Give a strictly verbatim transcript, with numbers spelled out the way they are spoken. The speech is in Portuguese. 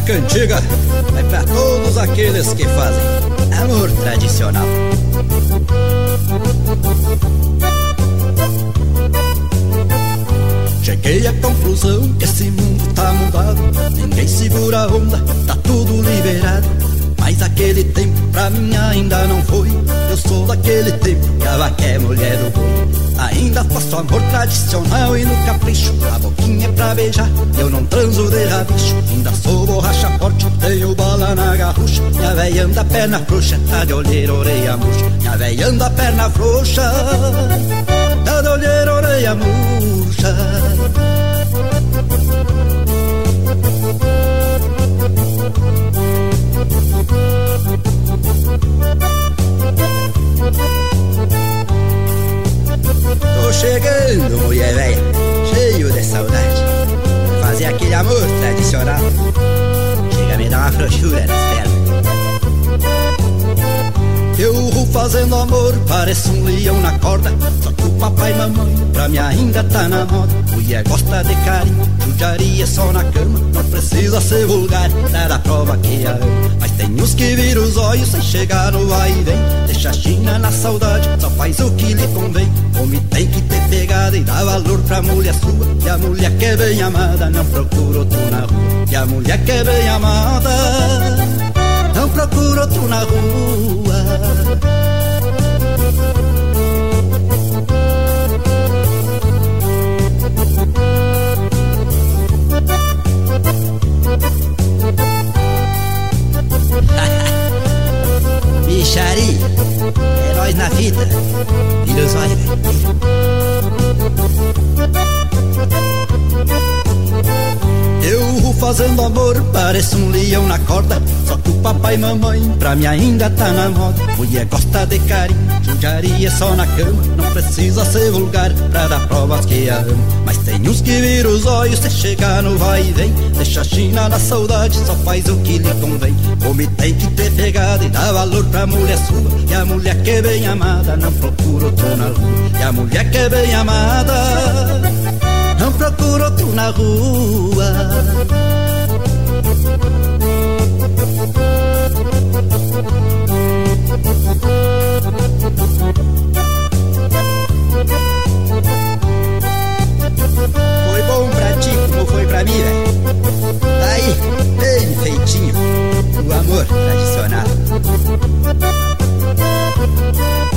cantiga vai pra todos aqueles que fazem amor tradicional. Cheguei à conclusão que esse mundo tá mudado, ninguém segura a onda, tá tudo liberado. Mas aquele tempo pra mim ainda não foi. Eu sou daquele tempo que a vaca é mulher do boi. Ainda faço amor tradicional e no capricho, a boquinha é pra beijar, eu não transo de rabicho. Ainda sou borracha forte, tenho bala na garrucha. Minha véia anda perna frouxa, tá de olheira, orelha murcha. Minha véia anda perna frouxa, tá de olheira, orelha murcha. Tô chegando, mulher velha, cheio de saudade, fazer aquele amor tradicional. Chega a me dar uma frouxura nas pernas. Eu vou fazendo amor, pareço um leão na corda. Só que o papai e mamãe pra mim ainda tá na moda. Mulher gosta de carinho, judiaria só na cama. Não precisa ser vulgar, dá da prova que a ama. Mas tem uns que viram os olhos sem chegar no vai e vem. Deixa a China na saudade, só faz o que lhe convém. Homem tem que ter pegada e dar valor pra mulher sua. E a mulher que é bem amada não procura outro na rua. E a mulher que é bem amada não procura outro na rua. Bicharia, é nós na fita. Vira os olhos, velho. Eu vou fazendo amor, parece um leão na corda. Só que o papai e mamãe pra mim ainda tá na moda. Mulher gosta de carinho, judiaria só na cama. Não precisa ser vulgar pra dar provas que a ama. Mas tem uns que viram os olhos sem chegar no vai e vem. Deixa a China na saudade, só faz o que lhe convém. Homem tem que ter pegada e dar valor pra mulher sua. E a mulher que é bem amada não procura outro na rua. E a mulher que é bem amada não procura outro na rua. Foi bom pra ti como foi pra mim, velho. Tá aí, bem feitinho, o amor tradicional.